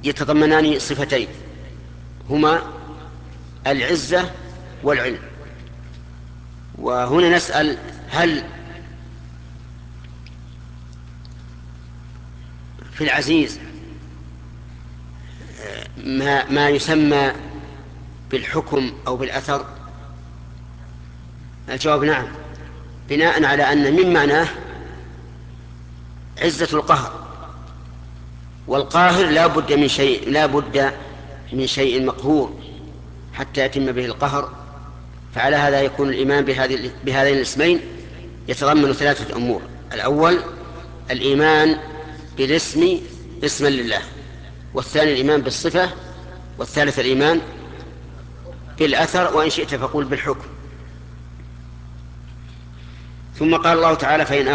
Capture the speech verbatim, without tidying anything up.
يتضمنان صفتين هما العزة والعلم. وهنا نسأل: هل في العزيز ما, ما يسمى بالحكم أو بالأثر؟ الجواب نعم، بناء على أن من معناه عزة القهر، والقاهر لا بد من شيء لا بد من شيء مقهور حتى يتم به القهر. فعلى هذا يكون الإيمان بهذه بهذين الاسمين يتضمن ثلاثة أمور: الأول الإيمان بالاسم اسما لله، والثاني الإيمان بالصفة، والثالث الإيمان بالأثر، وإن شئت فقول بالحكم. ثم قال الله تعالى: فإن